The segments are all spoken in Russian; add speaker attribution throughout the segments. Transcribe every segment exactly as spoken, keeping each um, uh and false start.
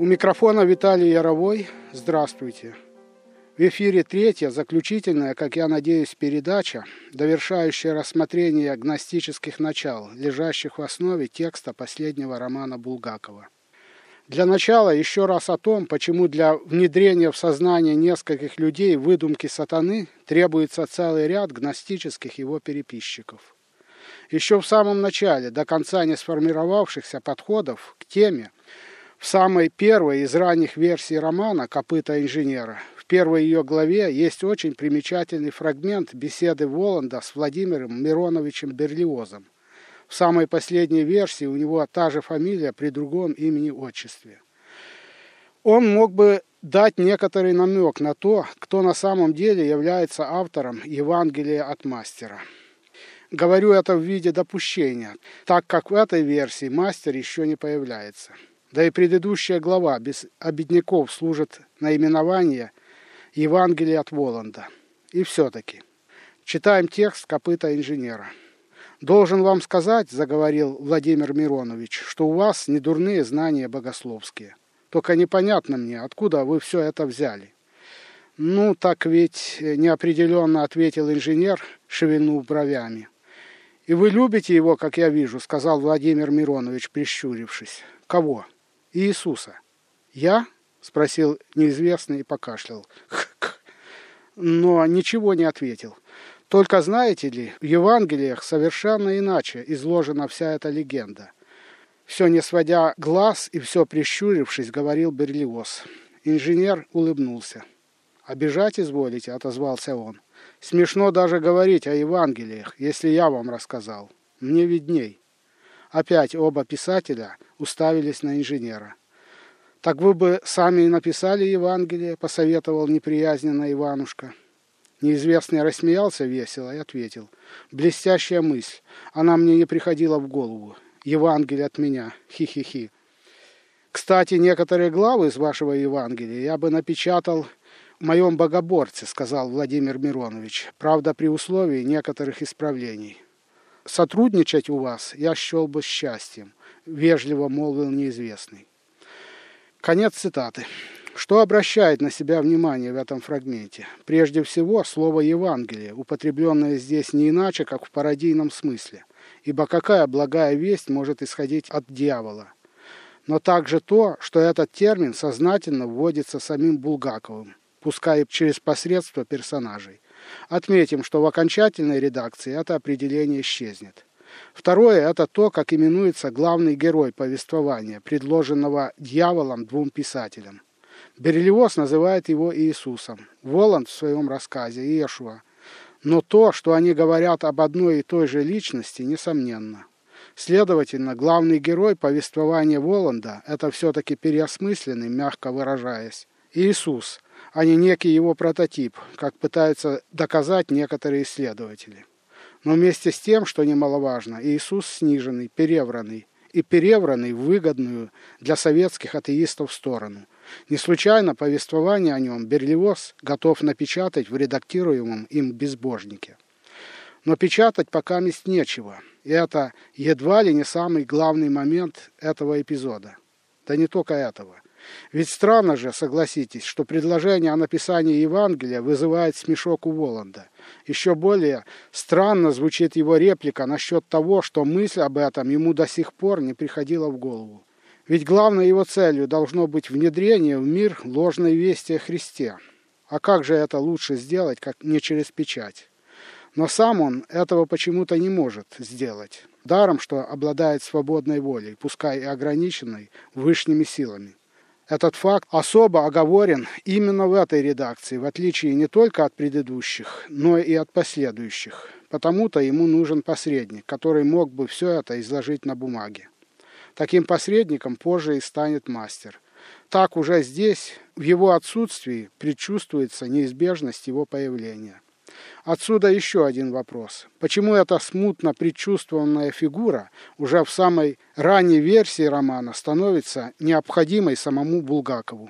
Speaker 1: У микрофона Виталий Яровой. Здравствуйте. В эфире третья, заключительная, как я надеюсь, передача, довершающая рассмотрение гностических начал, лежащих в основе текста последнего романа Булгакова. Для начала еще раз о том, почему для внедрения в сознание нескольких людей выдумки сатаны требуется целый ряд гностических его переписчиков. Еще в самом начале, до конца не сформировавшихся подходов к теме, в самой первой из ранних версий романа «Копыта инженера» в первой ее главе есть очень примечательный фрагмент беседы Воланда с Владимиром Мироновичем Берлиозом. В самой последней версии у него та же фамилия при другом имени-отчестве. Он мог бы дать некоторый намек на то, кто на самом деле является автором Евангелия от мастера. Говорю это в виде допущения, так как в этой версии мастер еще не появляется. Да и предыдущая глава без обедняков служит наименование Евангелия от Воланда. И все-таки читаем текст «Копыта инженера». «Должен вам сказать, — заговорил Владимир Миронович, — что у вас недурные знания богословские. Только непонятно мне, откуда вы все это взяли». «Ну, так ведь неопределенно, — ответил инженер, шевельнув бровями. — И вы любите его, как я вижу, — сказал Владимир Миронович, прищурившись. — Кого? Иисуса. Я? — спросил неизвестный и покашлял. Х-х. Но ничего не ответил. Только, знаете ли, в Евангелиях совершенно иначе изложена вся эта легенда. Все не сводя глаз и все прищурившись, говорил Берлиоз. Инженер улыбнулся. «Обижать изволите?» — отозвался он. «Смешно даже говорить о Евангелиях, если я вам рассказал. Мне видней». Опять оба писателя уставились на инженера. «Так вы бы сами и написали Евангелие?» — посоветовал неприязненно Иванушка. Неизвестный рассмеялся весело и ответил. «Блестящая мысль. Она мне не приходила в голову. Евангелие от меня. Хи-хи-хи. Кстати, некоторые главы из вашего Евангелия я бы напечатал в моем богоборце», — сказал Владимир Миронович. «Правда, при условии некоторых исправлений». «Сотрудничать у вас я счел бы счастьем», — вежливо молвил неизвестный. Конец цитаты. Что обращает на себя внимание в этом фрагменте? Прежде всего, слово «Евангелие», употребленное здесь не иначе, как в пародийном смысле, ибо какая благая весть может исходить от дьявола? Но также то, что этот термин сознательно вводится самим Булгаковым, пускай через посредство персонажей. Отметим, что в окончательной редакции это определение исчезнет. Второе – это то, как именуется главный герой повествования, предложенного дьяволом двум писателям. Берлиоз называет его Иисусом, Воланд в своем рассказе Иешуа. Но то, что они говорят об одной и той же личности, несомненно. Следовательно, главный герой повествования Воланда – это все-таки переосмысленный, мягко выражаясь, Иисус, а не некий его прототип, как пытаются доказать некоторые исследователи. Но вместе с тем, что немаловажно, Иисус сниженный, перевранный, и перевранный в выгодную для советских атеистов сторону. Не случайно повествование о нем Берлиоз готов напечатать в редактируемом им «Безбожнике». Но печатать пока мест нечего, и это едва ли не самый главный момент этого эпизода. Да не только этого. Ведь странно же, согласитесь, что предложение о написании Евангелия вызывает смешок у Воланда. Еще более странно звучит его реплика насчет того, что мысль об этом ему до сих пор не приходила в голову. Ведь главной его целью должно быть внедрение в мир ложной вести о Христе. А как же это лучше сделать, как не через печать? Но сам он этого почему-то не может сделать. Даром, что обладает свободной волей, пускай и ограниченной высшими силами. Этот факт особо оговорен именно в этой редакции, в отличие не только от предыдущих, но и от последующих. Потому-то ему нужен посредник, который мог бы все это изложить на бумаге. Таким посредником позже и станет мастер. Так уже здесь, в его отсутствии, предчувствуется неизбежность его появления. Отсюда еще один вопрос. Почему эта смутно предчувствованная фигура уже в самой ранней версии романа становится необходимой самому Булгакову?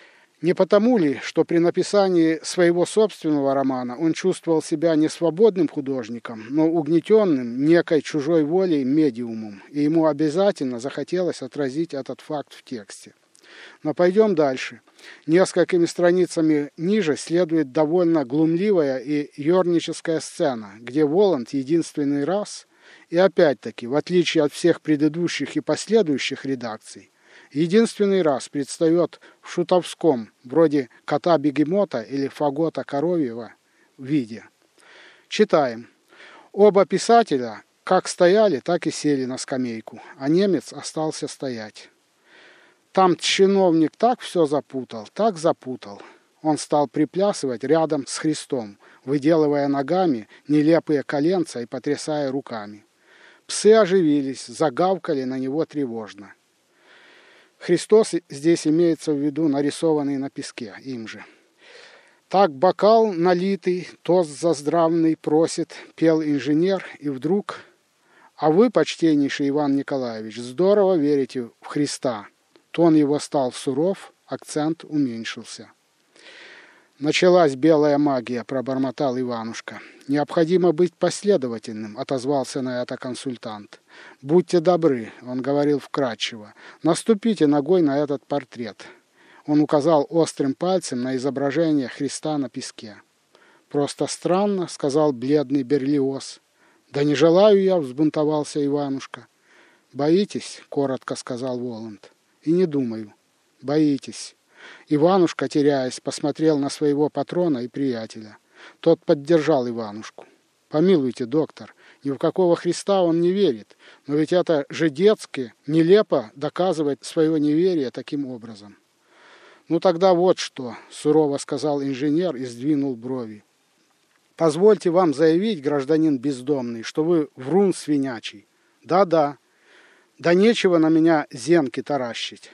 Speaker 1: Не потому ли, что при написании своего собственного романа он чувствовал себя не свободным художником, но угнетенным некой чужой волей медиумом, и ему обязательно захотелось отразить этот факт в тексте? Но пойдем дальше. Несколькими страницами ниже следует довольно глумливая и ерническая сцена, где Воланд единственный раз, и опять-таки, в отличие от всех предыдущих и последующих редакций, единственный раз предстает в шутовском, вроде кота-бегемота или фагота коровьего, виде. Читаем. Оба писателя как стояли, так и сели на скамейку, а немец остался стоять. Там чиновник так все запутал, так запутал. Он стал приплясывать рядом с Христом, выделывая ногами нелепые коленца и потрясая руками. Псы оживились, загавкали на него тревожно. Христос здесь имеется в виду нарисованный на песке им же. Так бокал налитый, тост заздравный просит, пел инженер, и вдруг... А вы, почтеннейший Иван Николаевич, здорово верите в Христа. Тон его стал суров, акцент уменьшился. Началась белая магия, пробормотал Иванушка. Необходимо быть последовательным, отозвался на это консультант. Будьте добры, он говорил вкратчиво, наступите ногой на этот портрет. Он указал острым пальцем на изображение Христа на песке. Просто странно, сказал бледный Берлиоз. Да не желаю я, взбунтовался Иванушка. Боитесь, коротко сказал Воланд. И не думаю. Боитесь. Иванушка, теряясь, посмотрел на своего патрона и приятеля. Тот поддержал Иванушку. Помилуйте, доктор, ни в какого Христа он не верит, но ведь это же детски, нелепо доказывать свое неверие таким образом. Ну тогда вот что, сурово сказал инженер и сдвинул брови. Позвольте вам заявить, гражданин бездомный, что вы врун свинячий. Да-да. Да нечего на меня зенки таращить.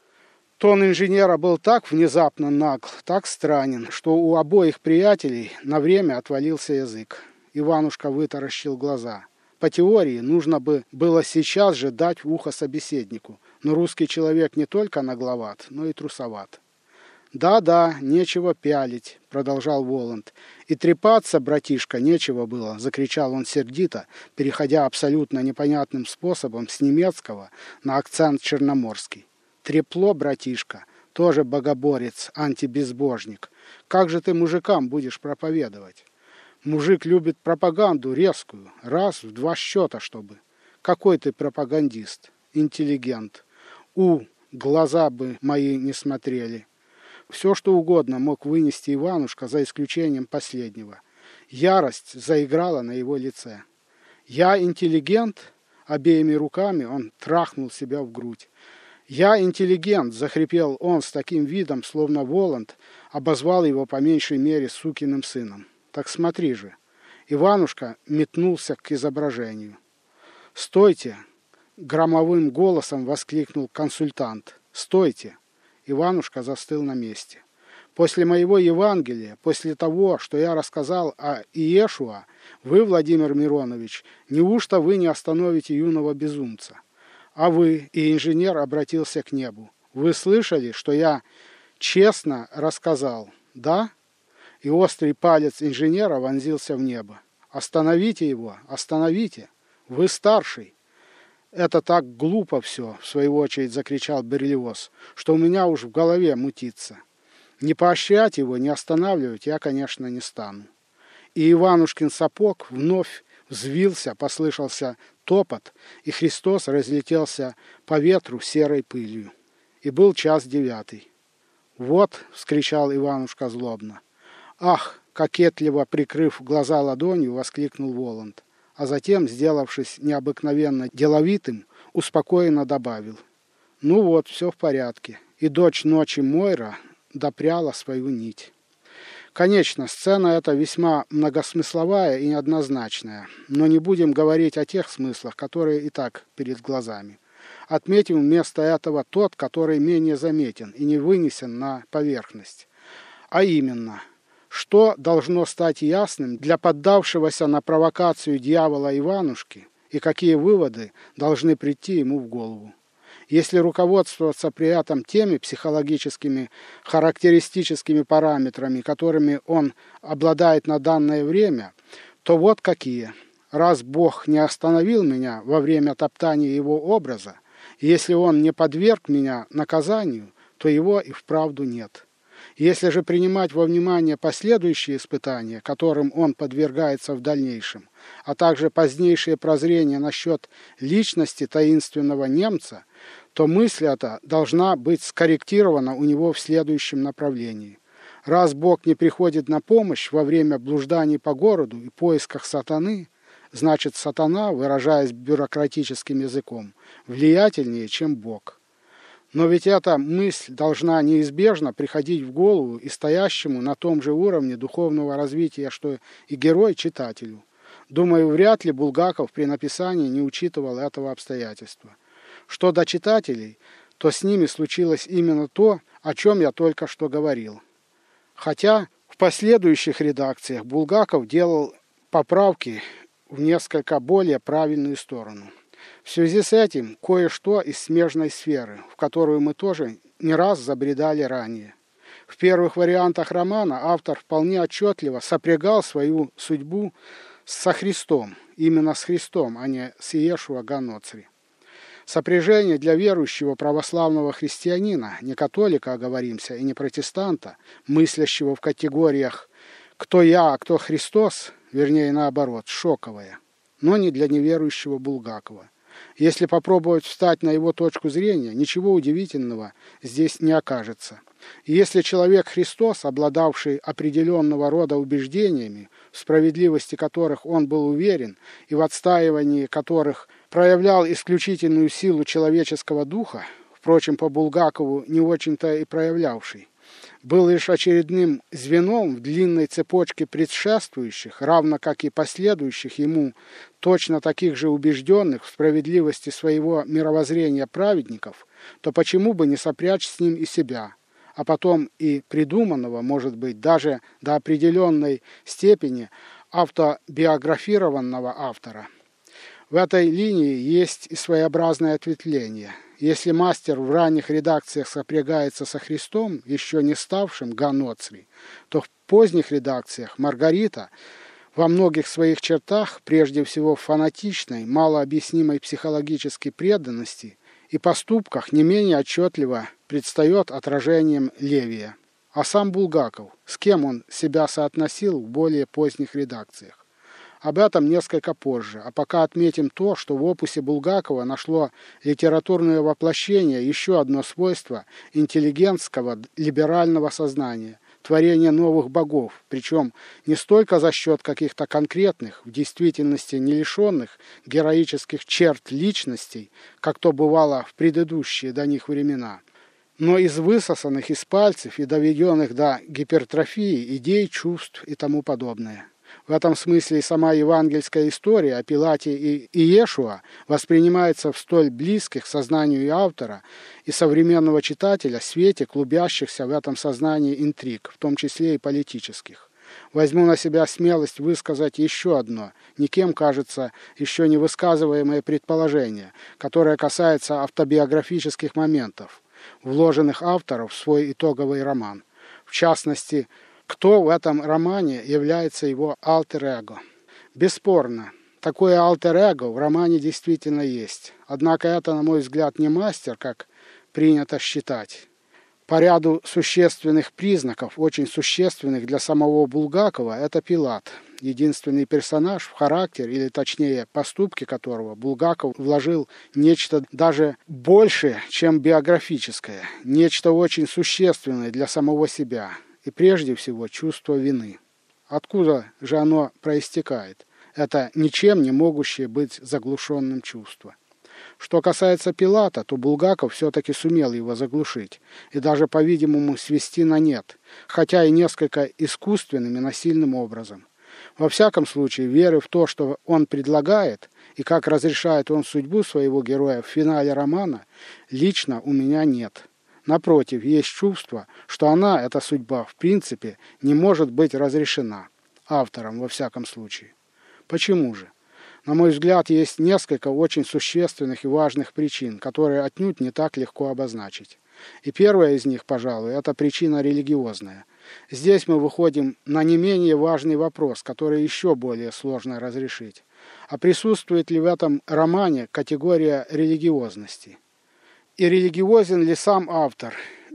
Speaker 1: Тон инженера был так внезапно нагл, так странен, что у обоих приятелей на время отвалился язык. Иванушка вытаращил глаза. По теории нужно бы было сейчас же дать в ухо собеседнику, но русский человек не только нагловат, но и трусоват. «Да-да, нечего пялить», — продолжал Воланд. «И трепаться, братишка, нечего было», — закричал он сердито, переходя абсолютно непонятным способом с немецкого на акцент черноморский. «Трепло, братишка, тоже богоборец, антибезбожник. Как же ты мужикам будешь проповедовать? Мужик любит пропаганду резкую, раз в два счета, чтобы. Какой ты пропагандист, интеллигент. У, глаза бы мои не смотрели». Все, что угодно мог вынести Иванушка, за исключением последнего. Ярость заиграла на его лице. «Я интеллигент?» Обеими руками он трахнул себя в грудь. «Я интеллигент!» — захрипел он с таким видом, словно Воланд обозвал его по меньшей мере сукиным сыном. «Так смотри же!» Иванушка метнулся к изображению. «Стойте!» — громовым голосом воскликнул консультант. «Стойте!» Иванушка застыл на месте. «После моего Евангелия, после того, что я рассказал о Иешуа, вы, Владимир Миронович, неужто вы не остановите юного безумца? А вы, и инженер обратился к небу, вы слышали, что я честно рассказал, да?» И острый палец инженера вонзился в небо. «Остановите его, остановите! Вы старший!» «Это так глупо все», — в свою очередь закричал Берлиоз, «что у меня уж в голове мутится. Не поощрять его, не останавливать я, конечно, не стану». И Иванушкин сапог вновь взвился, послышался топот, и Христос разлетелся по ветру серой пылью. И был час девятый. «Вот», — вскричал Иванушка злобно. «Ах!» — кокетливо прикрыв глаза ладонью, воскликнул Воланд. А затем, сделавшись необыкновенно деловитым, успокоенно добавил. «Ну вот, все в порядке». И дочь ночи Мойра допряла свою нить. Конечно, сцена эта весьма многосмысловая и неоднозначная, но не будем говорить о тех смыслах, которые и так перед глазами. Отметим вместо этого тот, который менее заметен и не вынесен на поверхность. А именно... Что должно стать ясным для поддавшегося на провокацию дьявола Иванушки и какие выводы должны прийти ему в голову? Если руководствоваться при этом теми психологическими характеристическими параметрами, которыми он обладает на данное время, то вот какие. Раз Бог не остановил меня во время топтания его образа, если он не подверг меня наказанию, то его и вправду нет. Если же принимать во внимание последующие испытания, которым он подвергается в дальнейшем, а также позднейшие прозрения насчет личности таинственного немца, то мысль эта должна быть скорректирована у него в следующем направлении. Раз Бог не приходит на помощь во время блужданий по городу и поисках сатаны, значит, сатана, выражаясь бюрократическим языком, влиятельнее, чем Бог. Но ведь эта мысль должна неизбежно приходить в голову и стоящему на том же уровне духовного развития, что и герой читателю. Думаю, вряд ли Булгаков при написании не учитывал этого обстоятельства. Что до читателей, то с ними случилось именно то, о чем я только что говорил. Хотя в последующих редакциях Булгаков делал поправки в несколько более правильную сторону. В связи с этим кое-что из смежной сферы, в которую мы тоже не раз забредали ранее. В первых вариантах романа автор вполне отчетливо сопрягал свою судьбу со Христом, именно с Христом, а не с Иешуа Ганоцри. Сопряжение для верующего православного христианина, не католика, оговоримся, и не протестанта, мыслящего в категориях «кто я, а кто Христос», вернее наоборот, шоковое, но не для неверующего Булгакова. Если попробовать встать на его точку зрения, ничего удивительного здесь не окажется. И если человек Христос, обладавший определенного рода убеждениями, в справедливости которых он был уверен и в отстаивании которых проявлял исключительную силу человеческого духа, впрочем, по Булгакову не очень-то и проявлявший, был лишь очередным звеном в длинной цепочке предшествующих, равно как и последующих ему точно таких же убежденных в справедливости своего мировоззрения праведников, то почему бы не сопрячь с ним и себя, а потом и придуманного, может быть, даже до определенной степени автобиографированного автора. В этой линии есть и своеобразное ответвление. Если мастер в ранних редакциях сопрягается со Христом, еще не ставшим Ганоцри, то в поздних редакциях Маргарита во многих своих чертах, прежде всего в фанатичной, малообъяснимой психологической преданности и поступках, не менее отчетливо предстает отражением Левия. А сам Булгаков, с кем он себя соотносил в более поздних редакциях? Об этом несколько позже, а пока отметим то, что в опусе Булгакова нашло литературное воплощение еще одно свойство интеллигентского либерального сознания – творение новых богов, причем не столько за счет каких-то конкретных, в действительности не лишенных героических черт личностей, как то бывало в предыдущие до них времена, но из высосанных из пальцев и доведенных до гипертрофии идей, чувств и тому подобное. В этом смысле и сама евангельская история о Пилате и Иешуа воспринимается в столь близких сознанию и автора, и современного читателя свете клубящихся в этом сознании интриг, в том числе и политических. Возьму на себя смелость высказать еще одно, никем, кажется, еще не высказываемое предположение, которое касается автобиографических моментов, вложенных автором в свой итоговый роман. В частности, кто в этом романе является его альтер-эго. Бесспорно, такое альтер-эго в романе действительно есть. Однако это, на мой взгляд, не мастер, как принято считать. По ряду существенных признаков, очень существенных для самого Булгакова, это Пилат. Единственный персонаж, в характер, или точнее поступки которого Булгаков вложил нечто даже большее, чем биографическое, нечто очень существенное для самого себя. И прежде всего чувство вины. Откуда же оно проистекает? Это ничем не могущее быть заглушенным чувство. Что касается Пилата, то Булгаков все-таки сумел его заглушить и даже, по-видимому, свести на нет, хотя и несколько искусственным и насильным образом. Во всяком случае, веры в то, что он предлагает и как разрешает он судьбу своего героя в финале романа, лично у меня нет. Напротив, есть чувство, что она, эта судьба, в принципе, не может быть разрешена. Автором, во всяком случае. Почему же? На мой взгляд, есть несколько очень существенных и важных причин, которые отнюдь не так легко обозначить. И первая из них, пожалуй, это причина религиозная. Здесь мы выходим на не менее важный вопрос, который еще более сложно разрешить. А присутствует ли в этом романе категория религиозности? И религиозен ли сам автор,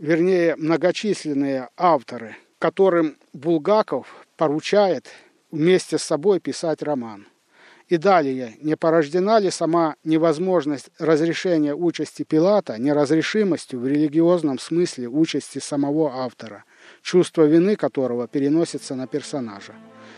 Speaker 1: вернее многочисленные авторы, которым Булгаков поручает вместе с собой писать роман. И далее, не порождена ли сама невозможность разрешения участи Пилата неразрешимостью в религиозном смысле участи самого автора, чувство вины которого переносится на персонажа?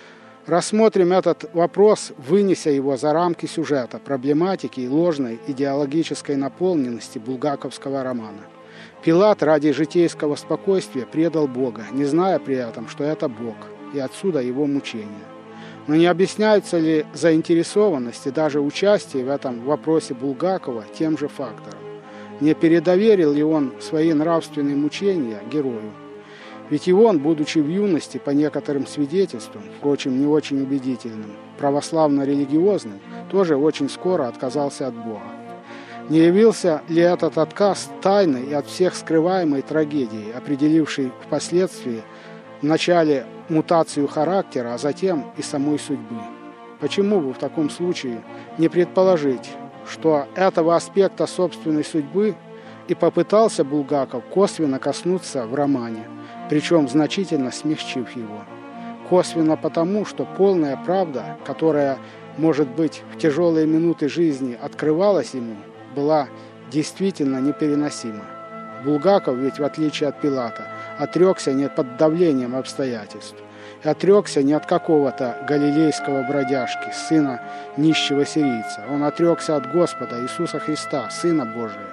Speaker 1: Рассмотрим этот вопрос, вынеся его за рамки сюжета, проблематики и ложной идеологической наполненности булгаковского романа. Пилат ради житейского спокойствия предал Бога, не зная при этом, что это Бог, и отсюда его мучения. Но не объясняется ли заинтересованность и даже участие в этом вопросе Булгакова тем же фактором? Не передоверил ли он свои нравственные мучения герою? Ведь и он, будучи в юности, по некоторым свидетельствам, впрочем, не очень убедительным, православно-религиозным, тоже очень скоро отказался от Бога. Не явился ли этот отказ тайной и от всех скрываемой трагедией, определившей впоследствии вначале мутацию характера, а затем и самой судьбы? Почему бы в таком случае не предположить, что этого аспекта собственной судьбы и попытался Булгаков косвенно коснуться в романе, причем значительно смягчив его? Косвенно потому, что полная правда, которая, может быть, в тяжелые минуты жизни открывалась ему, была действительно непереносима. Булгаков ведь, в отличие от Пилата, отрекся не под давлением обстоятельств, и отрекся не от какого-то галилейского бродяжки, сына нищего сирийца. Он отрекся от Господа Иисуса Христа, Сына Божия,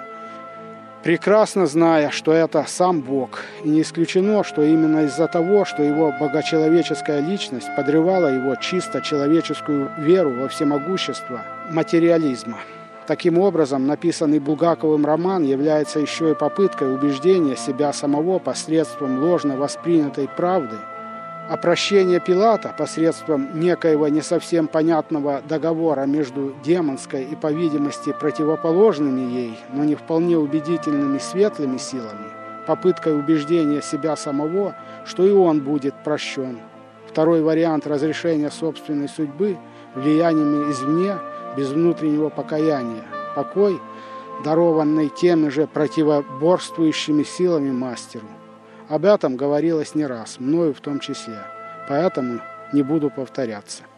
Speaker 1: прекрасно зная, что это сам Бог, и не исключено, что именно из-за того, что его богочеловеческая личность подрывала его чисто человеческую веру во всемогущество материализма. Таким образом, написанный Булгаковым роман является еще и попыткой убеждения себя самого посредством ложно воспринятой правды, а прощение Пилата посредством некоего не совсем понятного договора между демонской и, по видимости, противоположными ей, но не вполне убедительными светлыми силами, попыткой убеждения себя самого, что и он будет прощен. Второй вариант разрешения собственной судьбы влияниями извне, без внутреннего покаяния, покой, дарованный теми же противоборствующими силами мастеру. Об этом говорилось не раз, мною в том числе, поэтому не буду повторяться.